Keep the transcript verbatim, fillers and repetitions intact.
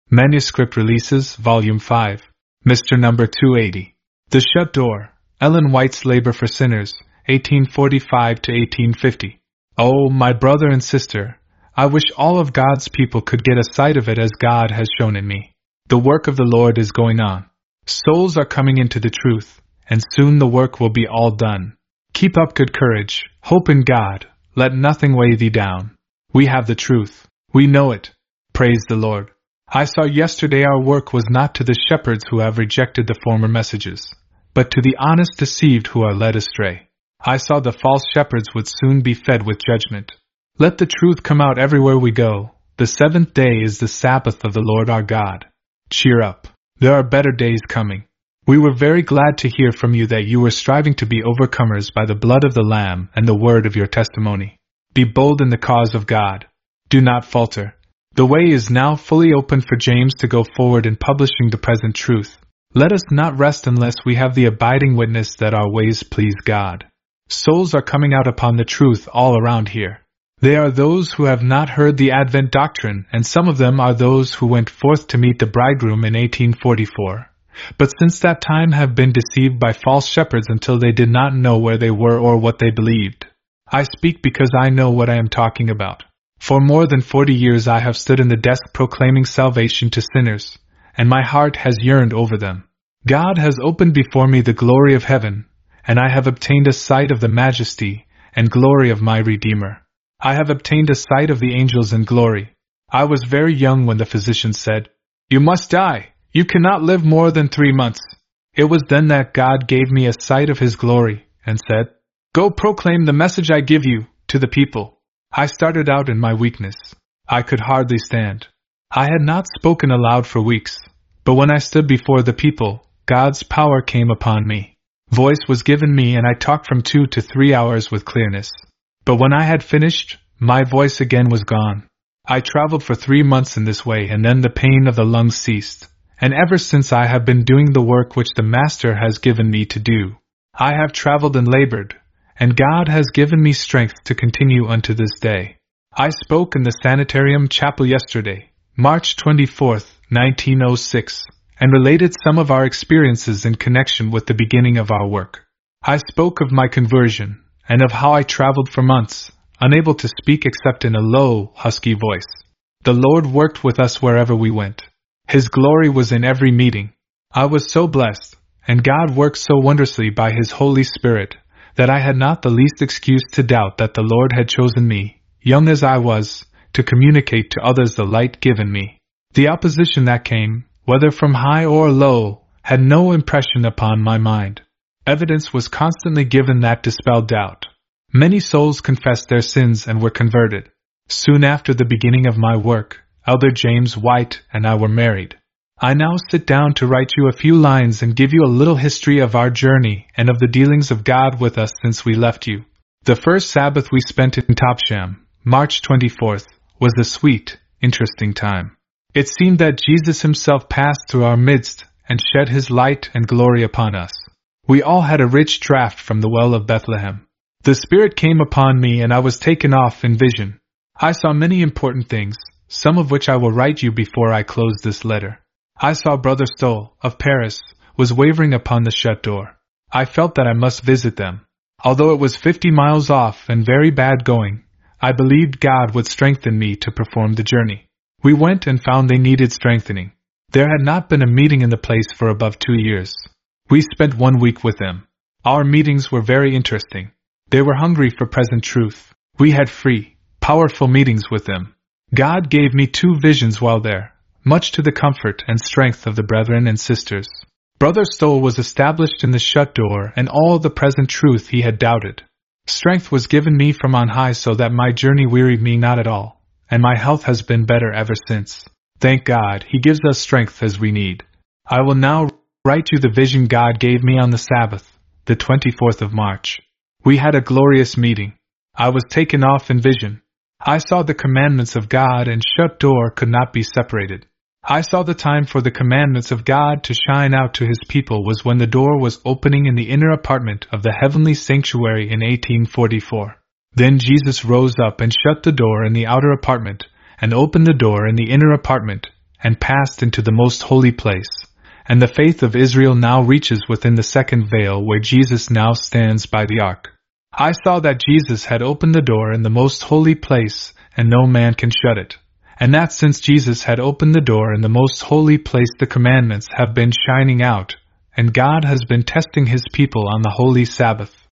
Manuscript Releases, Volume five. Mister Number two eighty. The Shut Door, Ellen White's Labor for Sinners, eighteen forty-five to eighteen fifty. Oh, my brother and sister, I wish all of God's people could get a sight of it as God has shown in me. The work of the Lord is going on. Souls are coming into the truth, and soon the work will be all done. Keep up good courage, hope in God, let nothing weigh thee down. We have the truth, we know it. Praise the Lord. I saw yesterday our work was not to the shepherds who have rejected the former messages, but to the honest deceived who are led astray. I saw the false shepherds would soon be fed with judgment. Let the truth come out everywhere we go. The seventh day is the Sabbath of the Lord our God. Cheer up. There are better days coming. We were very glad to hear from you that you were striving to be overcomers by the blood of the Lamb and the word of your testimony. Be bold in the cause of God. Do not falter. The way is now fully open for James to go forward in publishing the present truth. Let us not rest unless we have the abiding witness that our ways please God. Souls are coming out upon the truth all around here. They are those who have not heard the Advent doctrine, and some of them are those who went forth to meet the bridegroom in eighteen forty-four. But since that time have been deceived by false shepherds until they did not know where they were or what they believed. I speak because I know what I am talking about. For more than forty years I have stood in the desk proclaiming salvation to sinners, and my heart has yearned over them. God has opened before me the glory of heaven, and I have obtained a sight of the majesty and glory of my Redeemer. I have obtained a sight of the angels in glory. I was very young when the physician said, "You must die. You cannot live more than three months." It was then that God gave me a sight of His glory, and said, "Go proclaim the message I give you, to the people." I started out in my weakness. I could hardly stand. I had not spoken aloud for weeks, but when I stood before the people, God's power came upon me. Voice was given me and I talked from two to three hours with clearness. But when I had finished, my voice again was gone. I traveled for three months in this way and then the pain of the lungs ceased. And ever since I have been doing the work which the Master has given me to do. I have traveled and labored, and God has given me strength to continue unto this day. I spoke in the Sanitarium Chapel yesterday, March twenty-fourth, nineteen oh six, and related some of our experiences in connection with the beginning of our work. I spoke of my conversion, and of how I traveled for months, unable to speak except in a low, husky voice. The Lord worked with us wherever we went. His glory was in every meeting. I was so blessed, and God worked so wondrously by His Holy Spirit, that I had not the least excuse to doubt that the Lord had chosen me, young as I was, to communicate to others the light given me. The opposition that came, whether from high or low, had no impression upon my mind. Evidence was constantly given that dispelled doubt. Many souls confessed their sins and were converted. Soon after the beginning of my work, Elder James White and I were married. I now sit down to write you a few lines and give you a little history of our journey and of the dealings of God with us since we left you. The first Sabbath we spent in Topsham, March twenty-fourth, was a sweet, interesting time. It seemed that Jesus Himself passed through our midst and shed His light and glory upon us. We all had a rich draught from the well of Bethlehem. The Spirit came upon me and I was taken off in vision. I saw many important things, some of which I will write you before I close this letter. I saw Brother Stoll, of Paris, was wavering upon the shut door. I felt that I must visit them. Although it was fifty miles off and very bad going, I believed God would strengthen me to perform the journey. We went and found they needed strengthening. There had not been a meeting in the place for above two years. We spent one week with them. Our meetings were very interesting. They were hungry for present truth. We had free, powerful meetings with them. God gave me two visions while there, much to the comfort and strength of the brethren and sisters. Brother Stoll was established in the shut door and all the present truth he had doubted. Strength was given me from on high so that my journey wearied me not at all, and my health has been better ever since. Thank God, He gives us strength as we need. I will now write you the vision God gave me on the Sabbath, the twenty-fourth of March. We had a glorious meeting. I was taken off in vision. I saw the commandments of God and shut door could not be separated. I saw the time for the commandments of God to shine out to His people was when the door was opening in the inner apartment of the heavenly sanctuary in eighteen forty-four. Then Jesus rose up and shut the door in the outer apartment, and opened the door in the inner apartment, and passed into the most holy place, and the faith of Israel now reaches within the second veil where Jesus now stands by the ark. I saw that Jesus had opened the door in the most holy place, and no man can shut it, and that since Jesus had opened the door in the most holy place the commandments have been shining out, and God has been testing His people on the holy Sabbath.